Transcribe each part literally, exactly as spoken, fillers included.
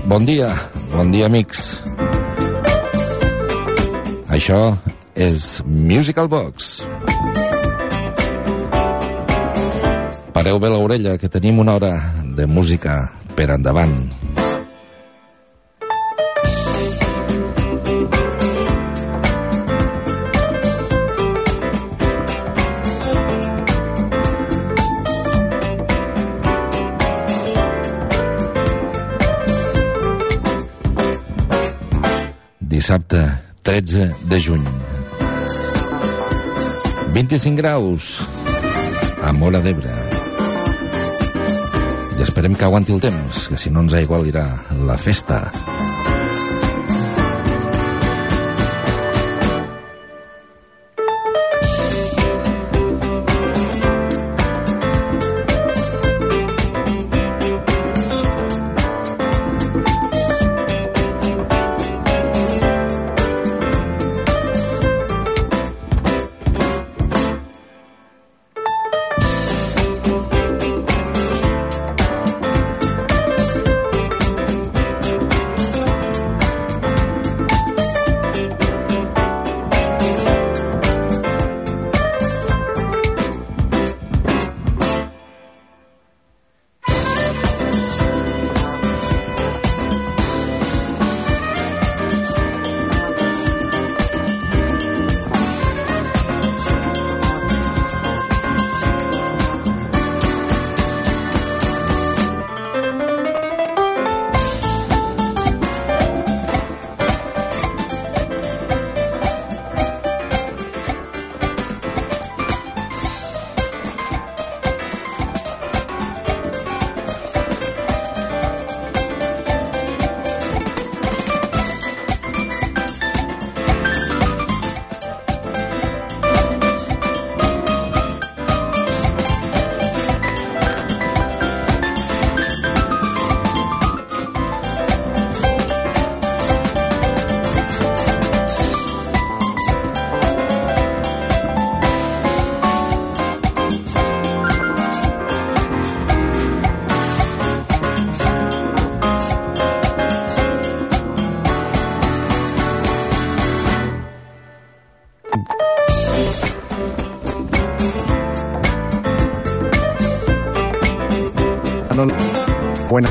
Bon dia, bon dia, amics. Això és Musical Box. Pareu bé l'orella, que tenim una hora de música per endavant. Dissabte, tretze de juny. vint-i-cinc graus a Móra d'Ebre. I esperem que aguanti el temps, que si no ens aigualirà la festa. Buena.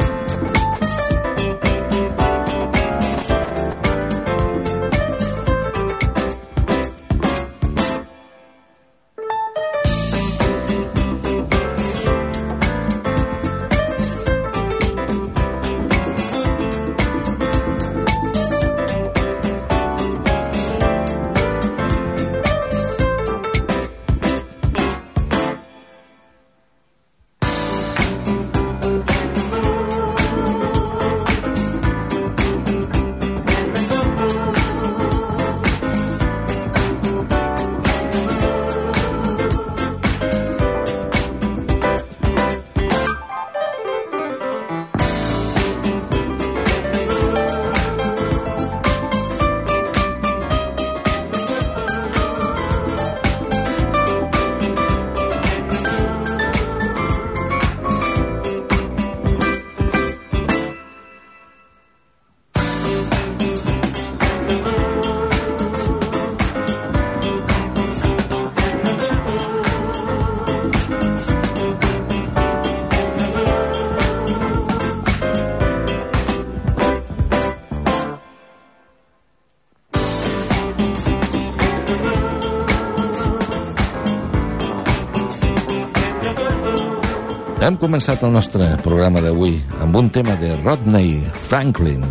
Hem començat el nostre programa d'avui amb un tema de Rodney Franklin.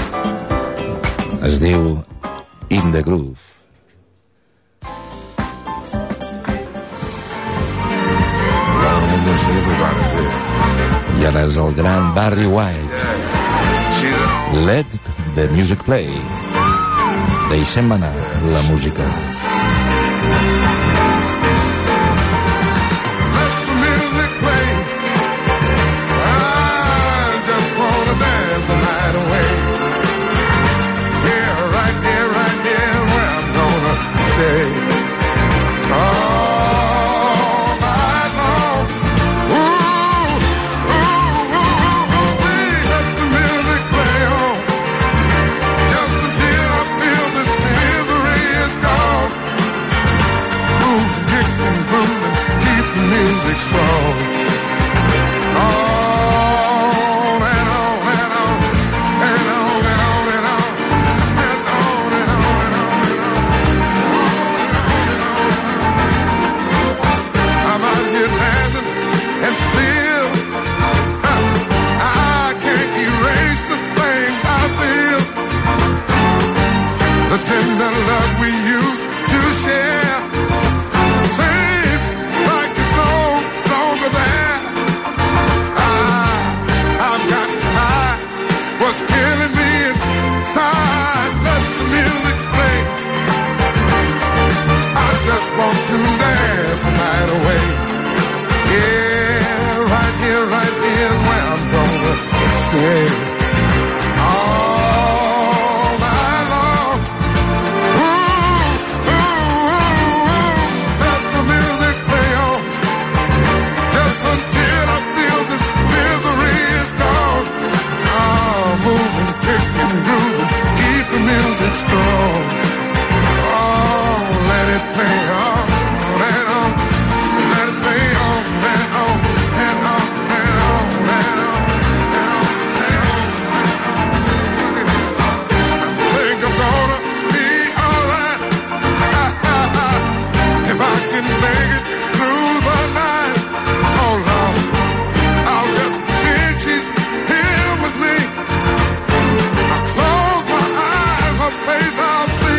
Es diu In the Groove. I ara és el gran Barry White. Let the music play. Deixem anar la música. Music play. stay all night long. Ooh, ooh, ooh, let the music play on, just until I feel this misery is gone. Oh, moving, kicking, grooving, keep the music strong. Oh, let it play on, let it on, let it play on, let it on, and on, and on, and on, and on, and on. I think I'm gonna be alright if I can make it through the night. Oh Lord, I'll just pretend she's here with me. I close my eyes, her face I'll see.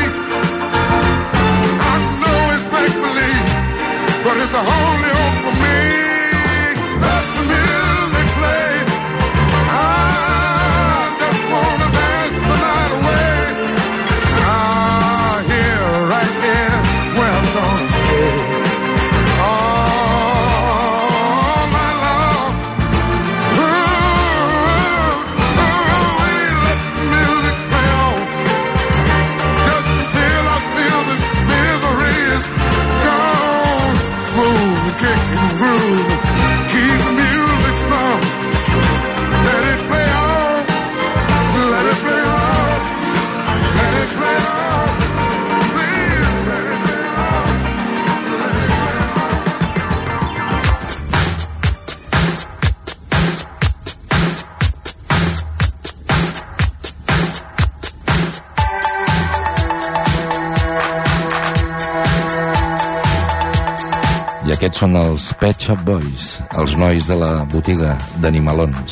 I know it's make-believe, but it's the only hope for me. Let the music play. I just wanna dance the night away. Ah, here, right here, where I'm gonna stay all night long. Ooh, ooh, let the music play on, just until I feel this misery is gone. Move, kick and groove, keep the music strong. Let it play on, let it play on, let it play on. Please, let it play on, let it play on. I aquests són els Pet Shop Boys, els nois de la botiga d'animalons.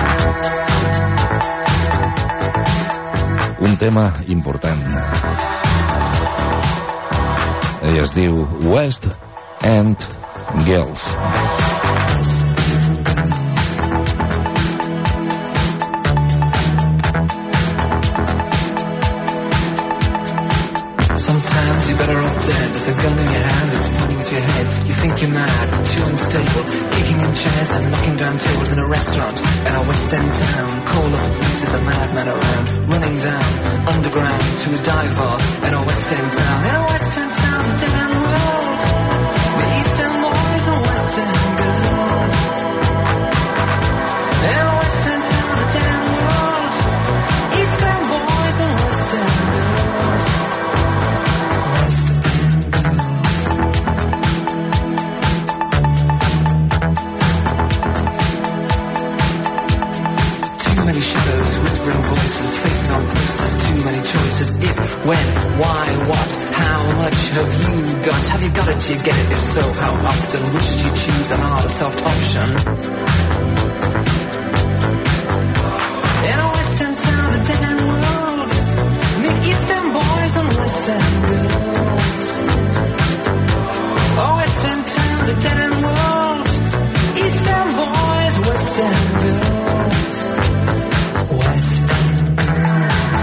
Un tema important. Ell es diu West End Girls. Sometimes you're better off dead. There's a gun in your hand that's pointing at your head. You think you're mad, but you're unstable. Kicking in chairs and knocking down tables in a restaurant in a West End town. Call the police, there's a madman around. Running down, underground, to a dive bar in a West End town. In a West End town, a dead end world. The East End boys and West End girls. In a West End town, a dead end world. East End boys and West End girls. Shadows, whispering voices, faces on posters, too many choices. If, when, why, what, how much have you got? Have you got it? Do you get it? If so, how often? Which do you choose, a hard or soft option? In a West End town, a dead end world, meet East End boys and West End girls. A West End town, a dead end world, East End boys, West End girls. West End girls.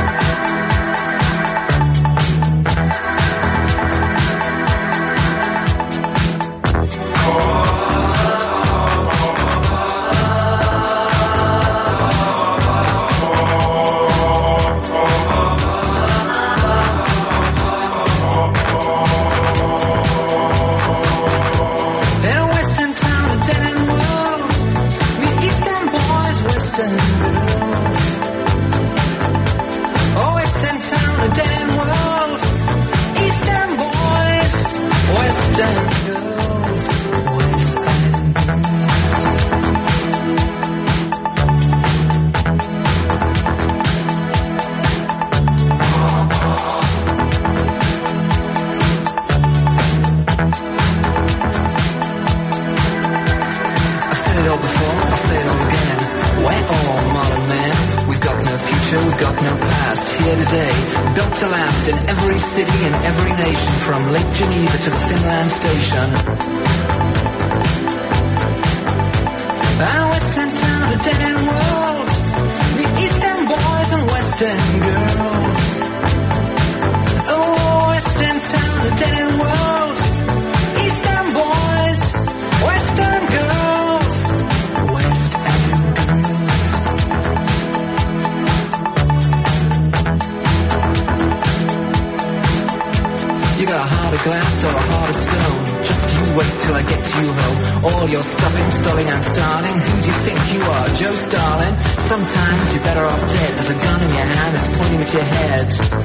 In a West End town, a dead end world, meet East End boys, West End girls. Oh, West End town, a dead end world, East End boys, West End girls, West End girls. I've said it all before, I'll say it all again. We're all modern men. We've got no future, we've got no past. Here today, built to last in every city, in every nation, from Lake Geneva to the Finland station. Our West End town, a dead end world, meet East End boys and West End girls. Oh, West End town, a dead end world, East End boys, West End girls, West End girls. of glass or a heart of stone. Just you wait till I get you home. All your stuffing, stalling and starting. Who do you think you are, Joe Starling? Sometimes you're better off dead. There's a gun in your hand, it's pointing at your head.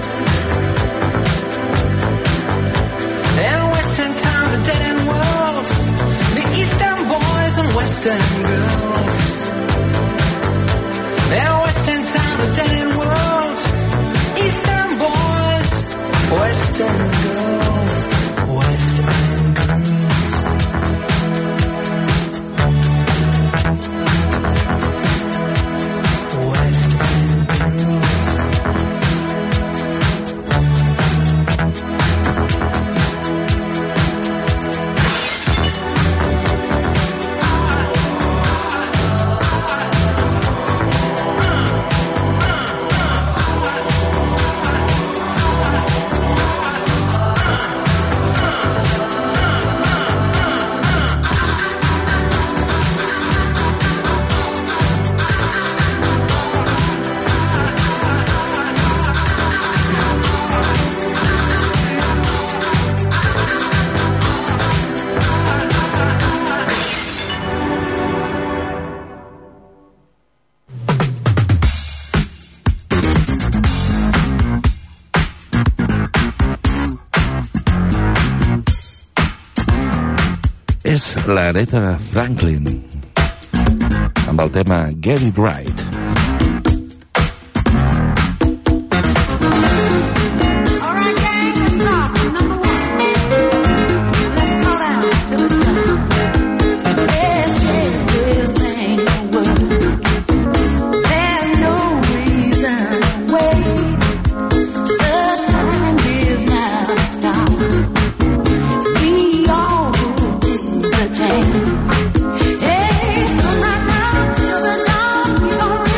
In Western town, the dead end world. The Eastern boys and Western girls. In Western town, the dead end world. Eastern boys, Western girls, Western girls. Western girls. És l'Aretha Franklin amb el tema Get It Right. Hey, from right now till the dawn, we gonna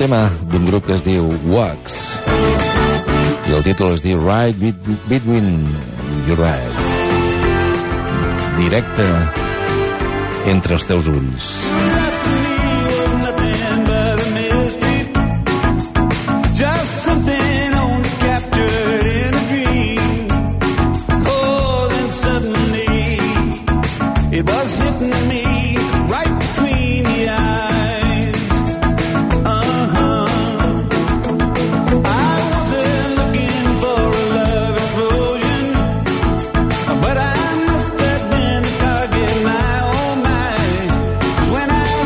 tema d'un grup que es diu Wax i el títol es diu Right Between Your Eyes. Directe entre els teus ulls. It was hitting me right between the eyes. Uh-huh. I wasn't looking for a love explosion, but I must have been a target, my oh my. 'Cause when I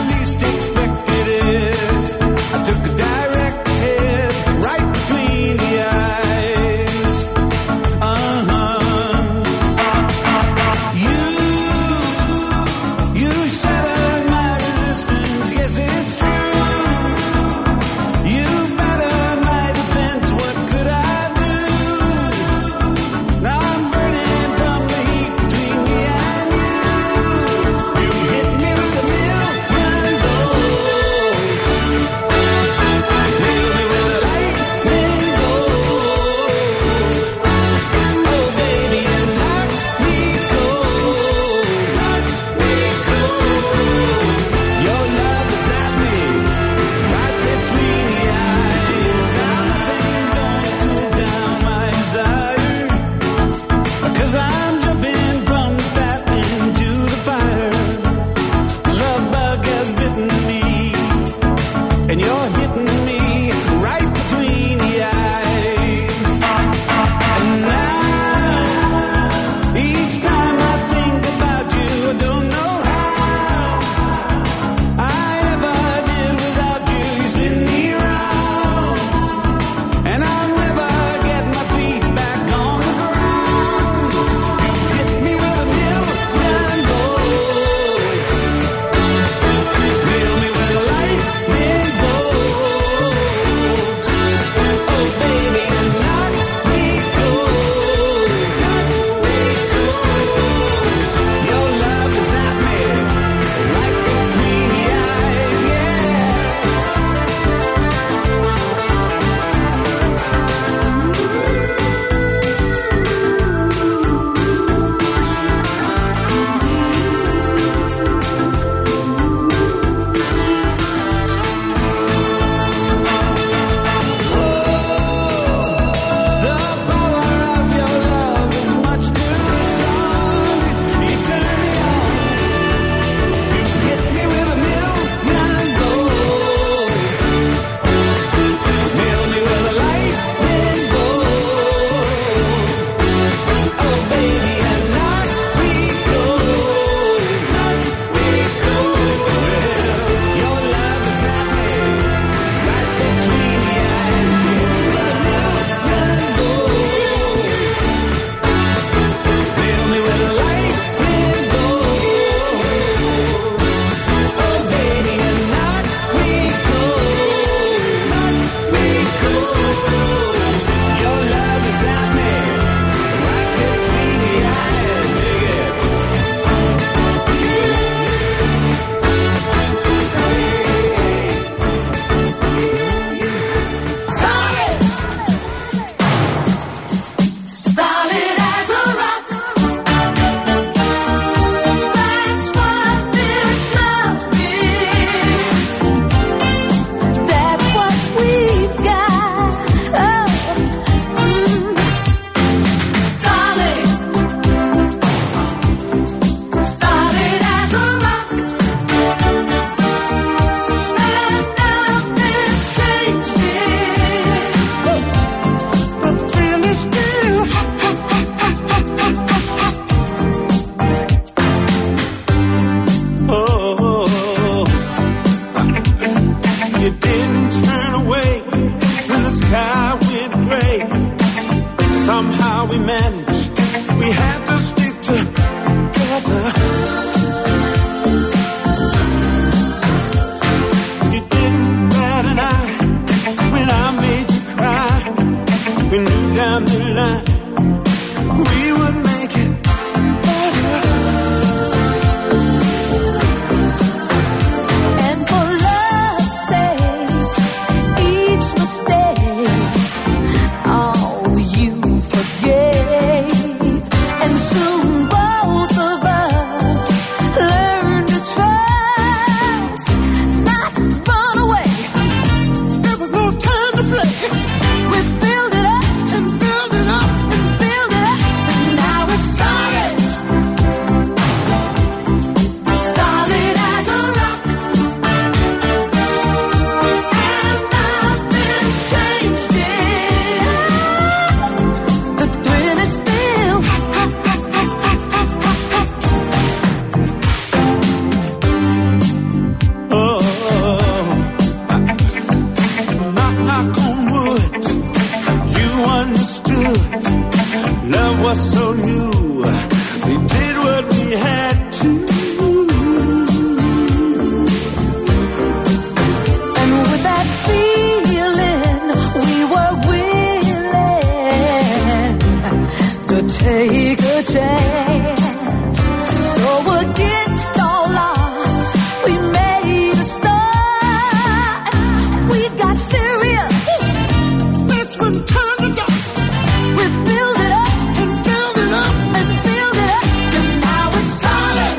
knock on wood. You understood. Love was so new. We did what we had to. And with that feeling, we were willing to take a chance. So against all odds, we made a start. We got serious. This one turned to dust. We built it up and built it up and built it up, and now it's solid.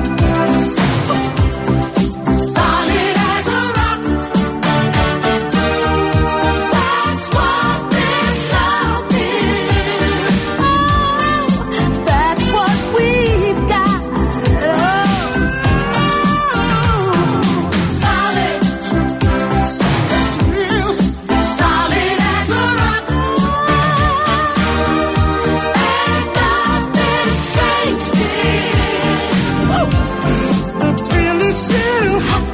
Solid as a rock. That's what this love is. Oh, that's what we've got. Oh, solid. That's real. Solid as a rock. And nothing's changed it. The thrill is still.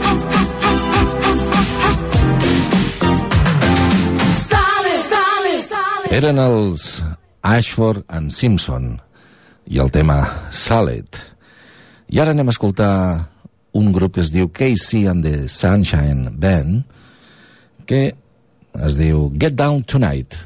Solid, solid, solid. Eren els Ashford and Simpson i el tema Solid. I ara anem a escoltar un grup que es diu K C and the Sunshine Band, que es diu Get Down Tonight.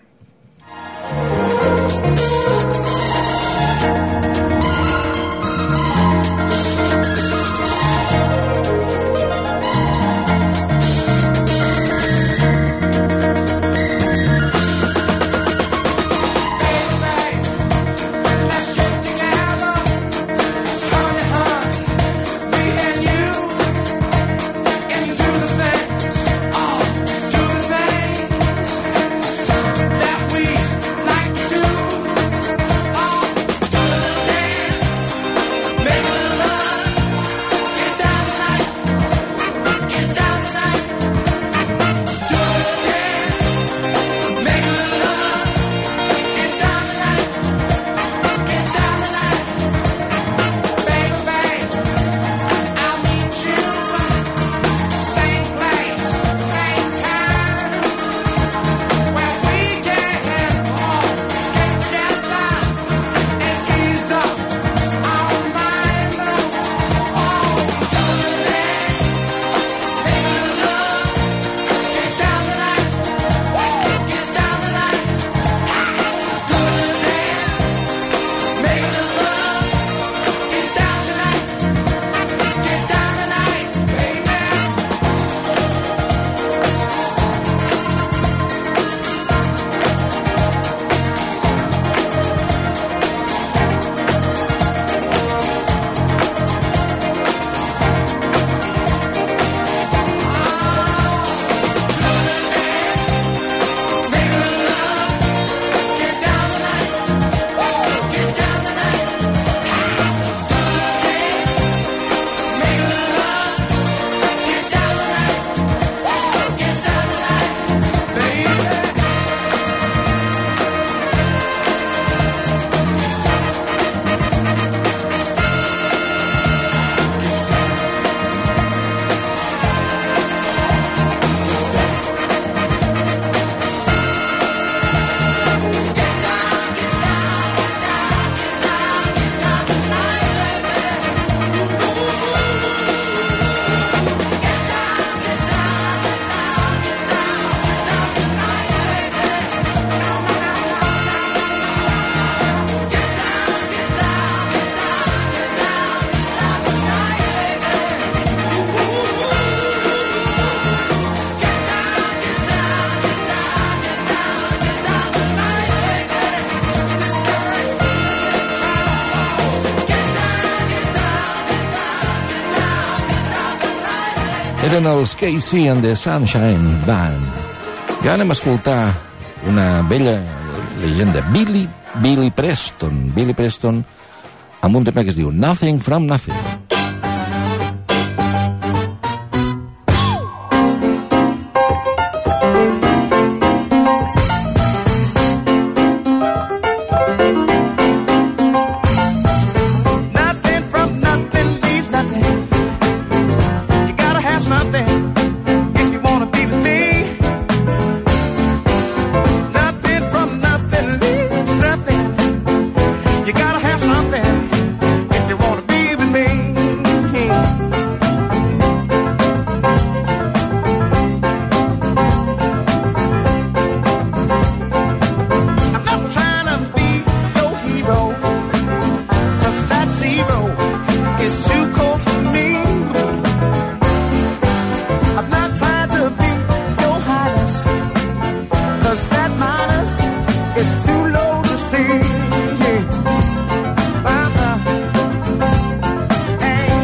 Let's get together. Honey, honey, me and you. And do the things, oh, do the things that we like to do. Oh, do a little dance, make a little love. Get down tonight, get down tonight. Do a little dance, make a little love. Get down tonight, get down tonight. Baby, baby, I'll meet you. Same place, same time. Where we can all get together and ease up our mind. Oh, do the dance, make a little love. Get down tonight, get down tonight. Do the dance, make a little love. Get down tonight, get down tonight, baby. Eren els K C and the Sunshine Band. I ara anem a escoltar una vella llegenda, Billy, Billy Preston. Billy Preston amb un tema que es diu Nothing from Nothing. Nothing from nothing leaves nothing. You gotta have something if you wanna be with me. it's too low to see. Uh-uh. Hey.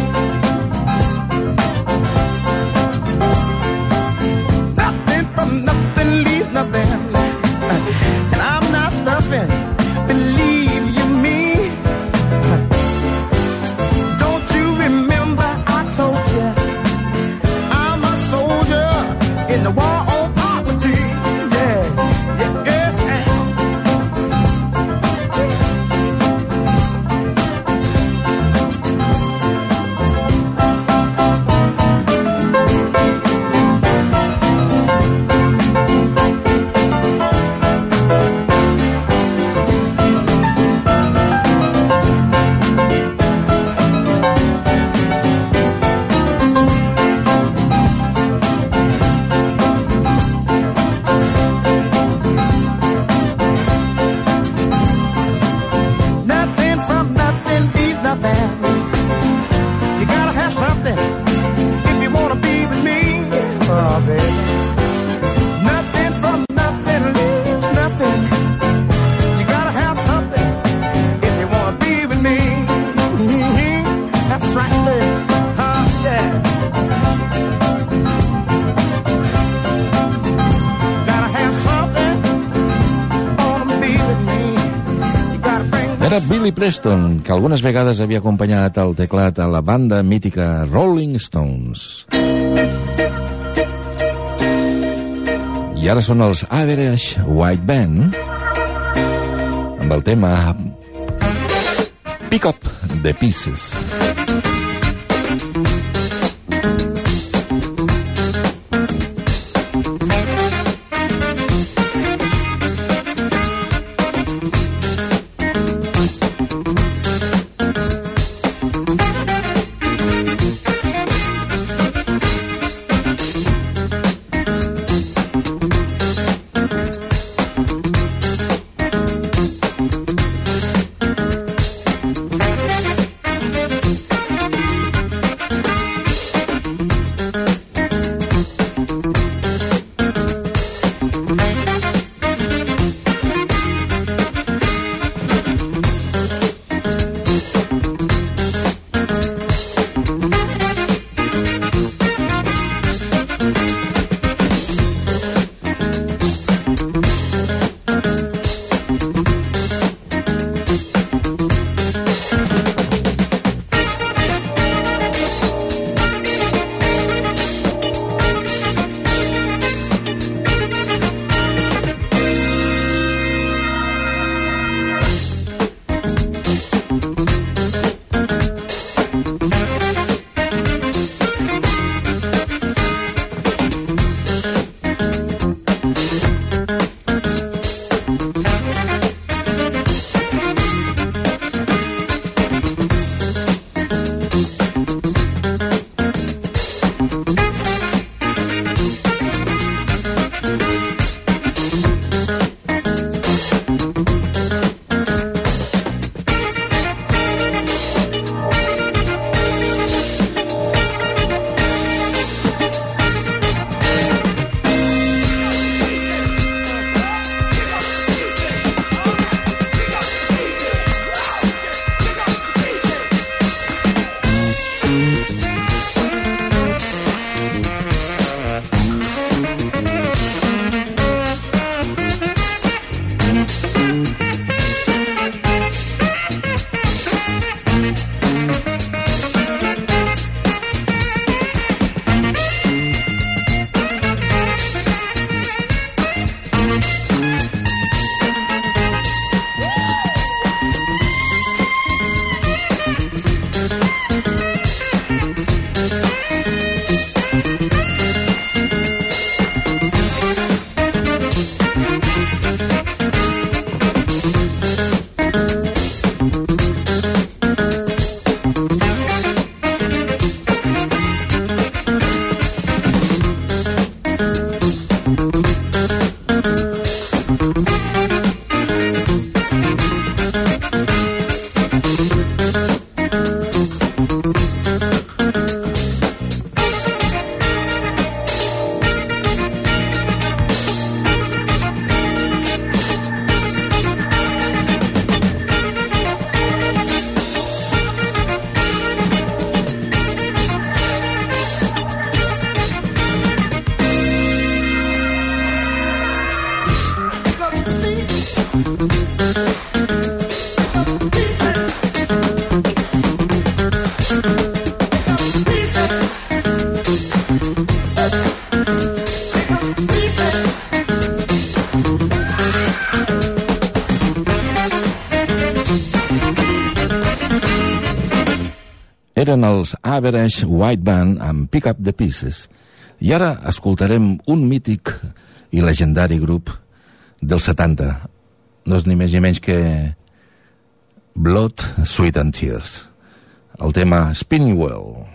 Nothing from nothing, leave nothing. And I'm not stuffing, believe you me. Don't you remember I told you I'm a soldier in the war on poverty. Yeah, yeah, yes, and nothing from nothing, leave nothing. You gotta have something if you wanna be with me. Oh, baby. Nothing from nothing leaves nothing. You gotta have something if you wanna be with me. That's right, baby. Huh, yeah. Gotta have something, wanna be with me. You gotta bring Era Billy Preston, que algunes vegades havia acompanyat el teclat a la banda mítica Rolling Stones. I ara són els Average White Band amb el tema Pick Up the Pieces. eren els Average White Band amb Pick Up the Pieces. I ara escoltarem un mític i legendari grup dels setanta. No és ni més ni menys que Blood, Sweat and Tears. El tema Spinning Well.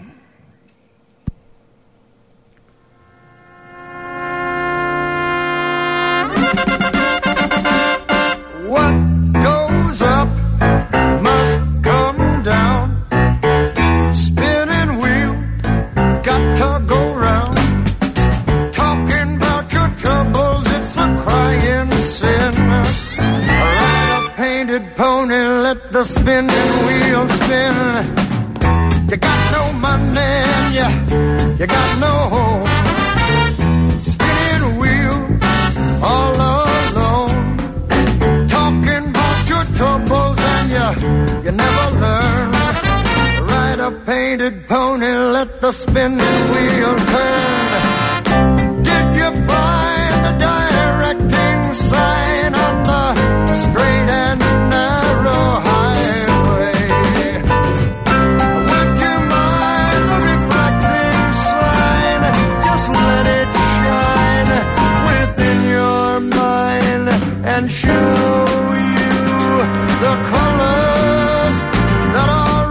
What goes up must come down. Spinning wheel, got to go round. Talking about your troubles, it's a crying sin. Ride a painted pony, let the spinning wheel spin. You got no money and you, you got no home. Spinning wheel, all alone. Talking about your troubles and you, you never learn. Ride a painted pony, let the spinning wheel turn. Did you find the directing sign on the straight and narrow highway? Would you mind the reflecting sign? Just let it shine within your mind and show you the colors that are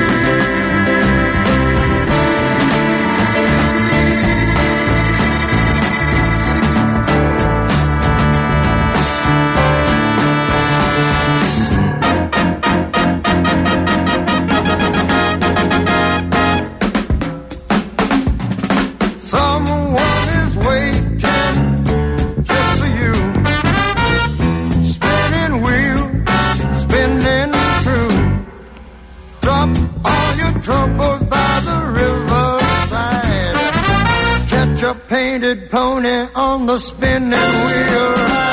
someone is waiting just for you. Spinning wheel, spinning true. Drop all your troubles by the riverside. Catch a painted pony on the spinning wheel ride.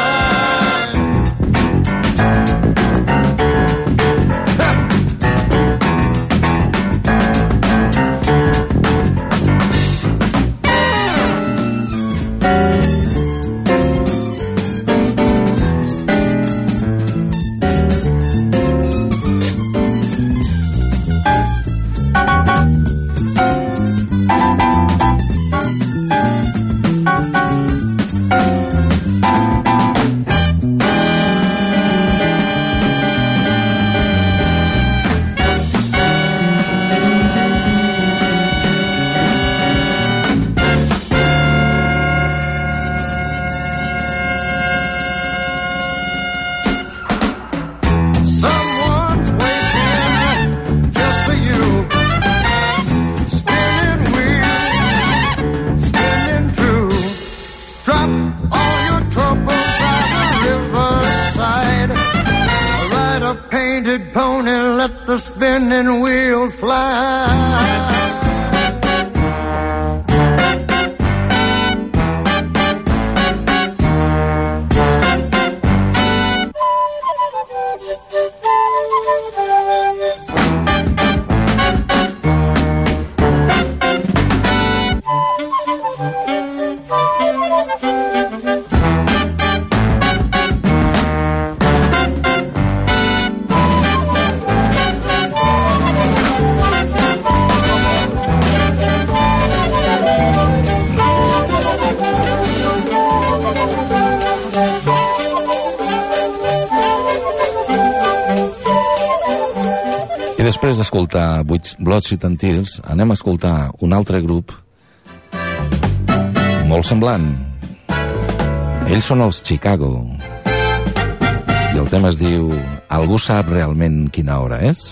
Someone's waiting just for you. Spinning wheel, spinning true. Drop all your troubles by the riverside. Ride a painted pony, let the spinning wheel fly. I després d'escoltar Blood, Sweat and Tears, anem a escoltar un altre grup molt semblant. Ells són els Chicago. I el tema es diu Algú sap realment quina hora és?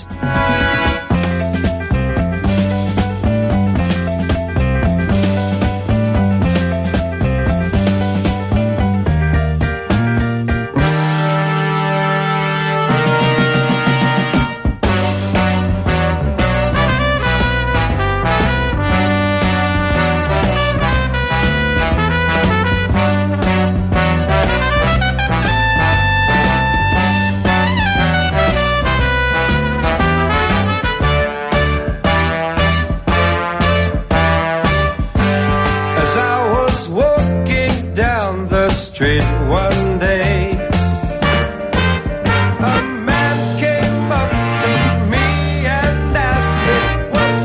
street one day. A man came up to me and asked me what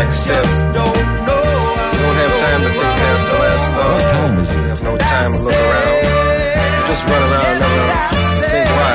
next step. Don't have time to think past the last thought. What time is it? Have no time to look around. Just run around and never think why.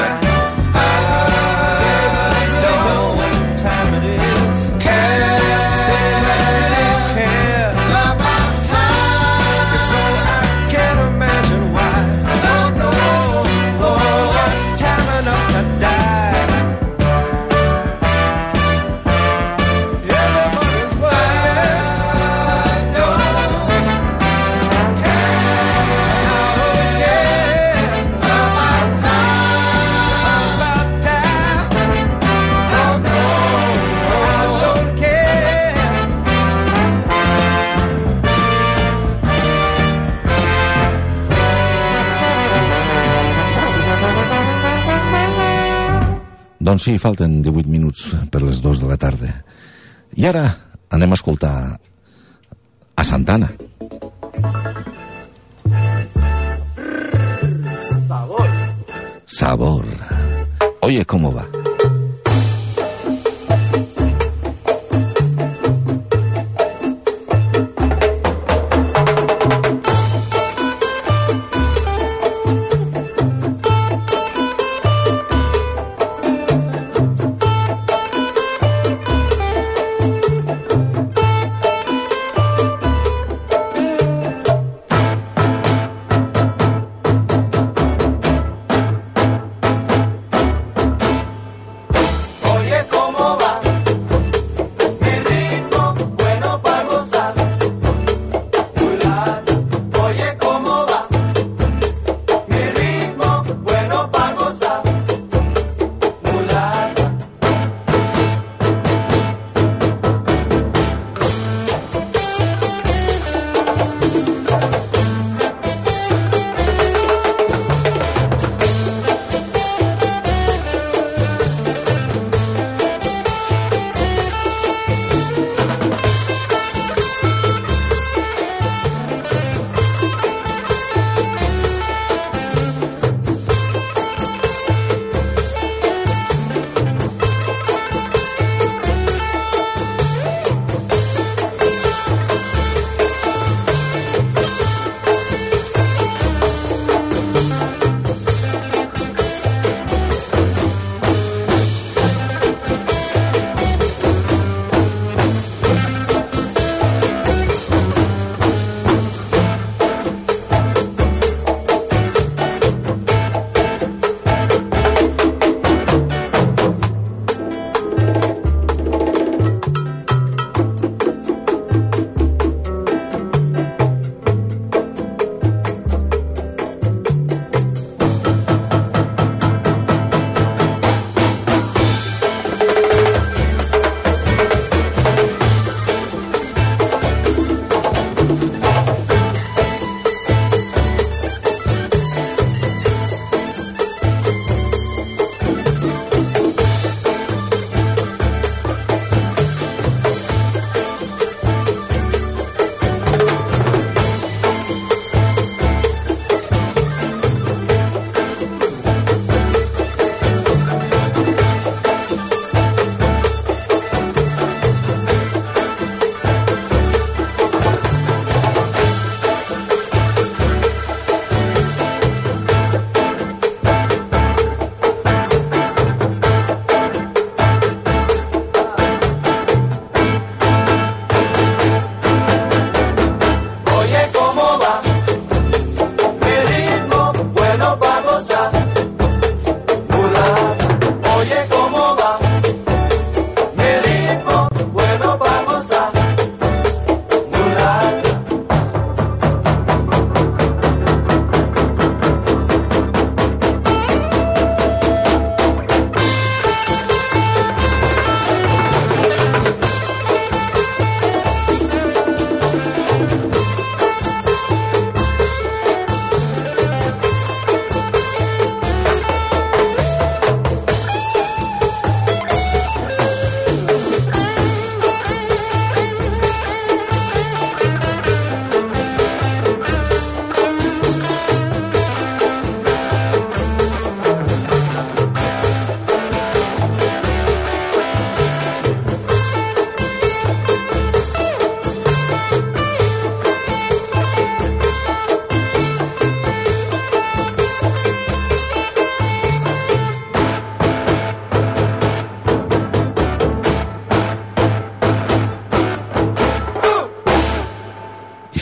Doncs sí, falten divuit minuts per les dues de la tarda. I ara anem a escoltar a Santana. Sabor. Sabor. Oye, ¿cómo va?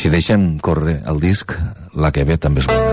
si deixem córrer el disc, la que ve també és bona.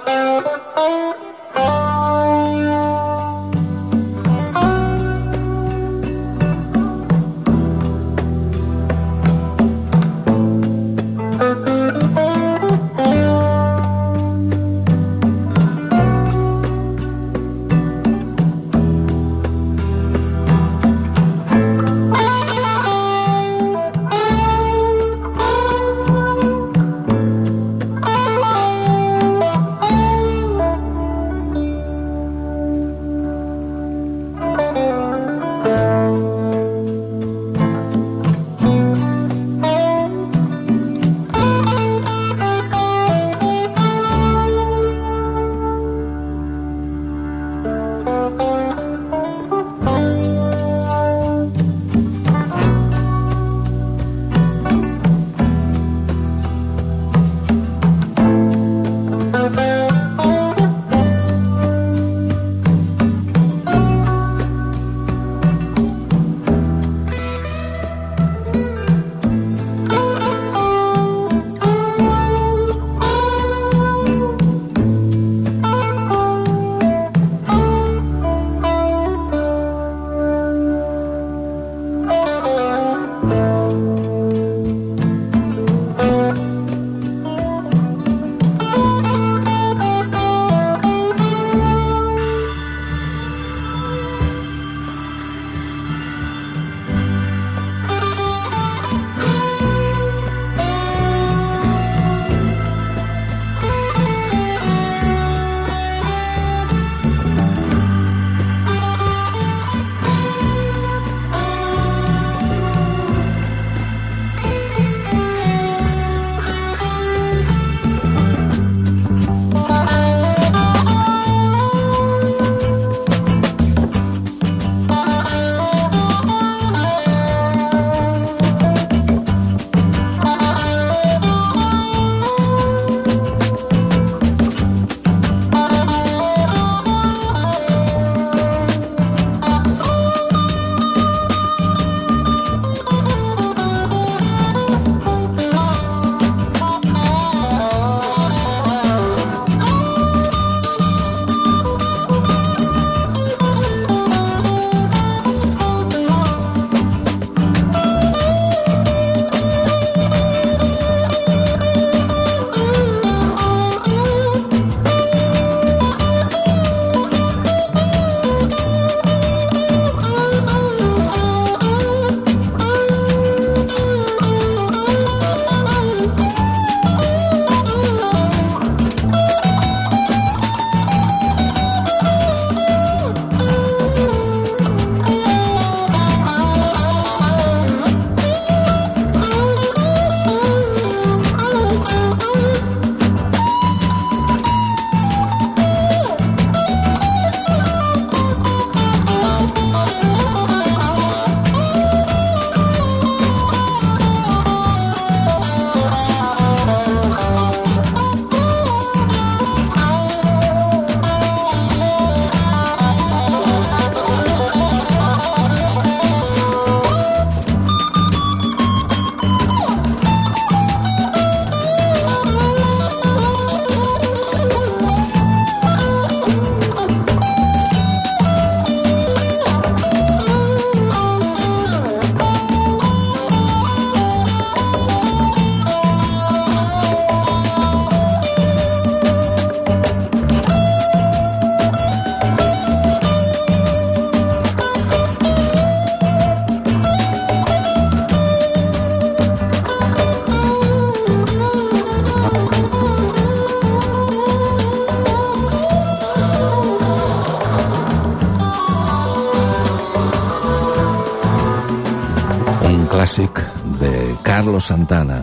clàssic de Carlos Santana,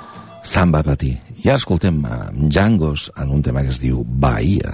Samba pa ti. Ja escoltem a Djangos en un tema que es diu Bahia.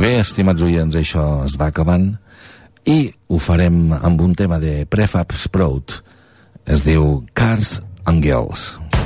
Bé, estimats oients, això es va acabant i ho farem amb un tema de Prefab Sprout. Es diu Cars and Girls.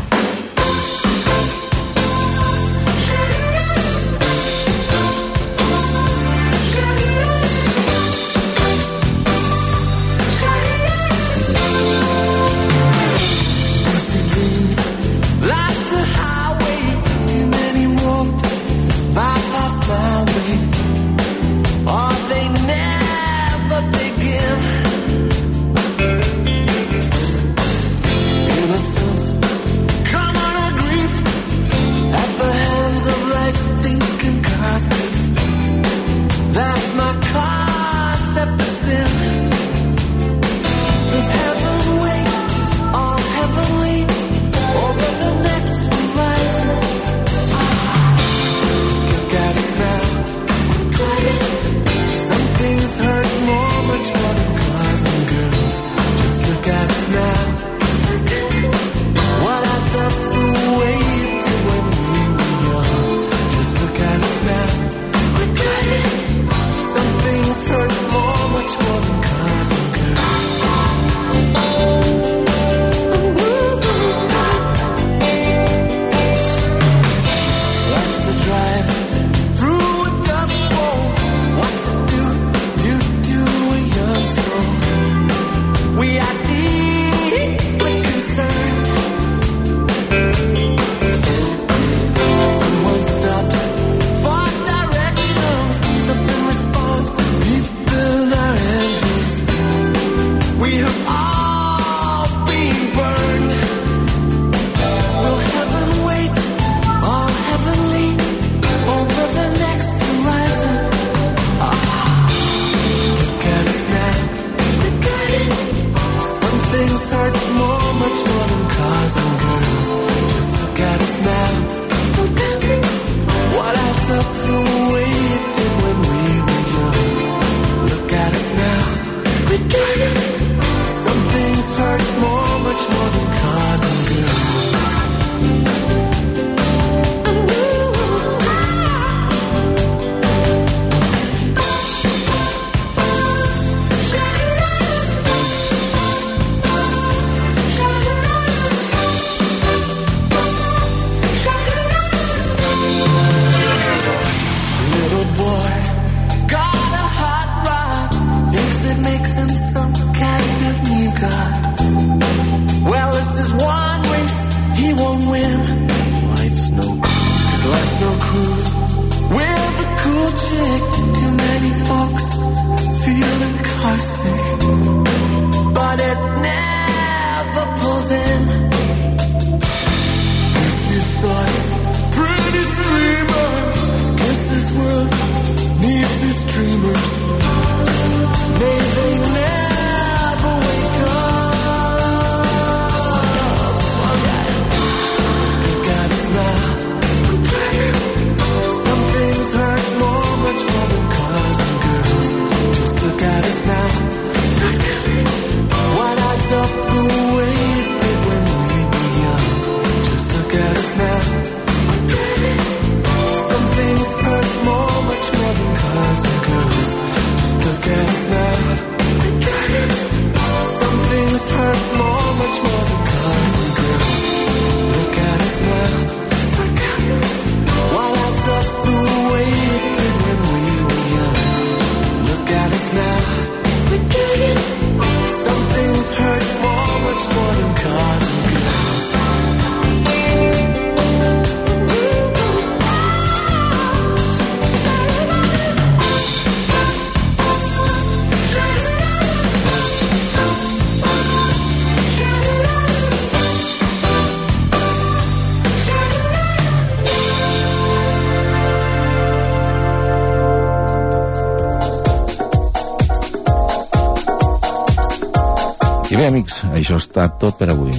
I bé, amics, això ha estat tot per avui.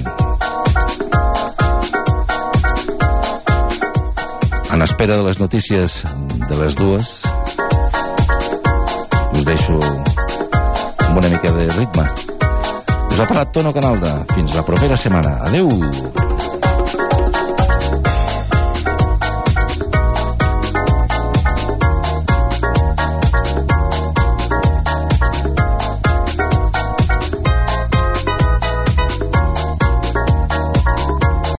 En espera de les notícies de les dues, us deixo amb una mica de ritme. Us ha parlat Tono Canalda. Fins la propera setmana. Adeu!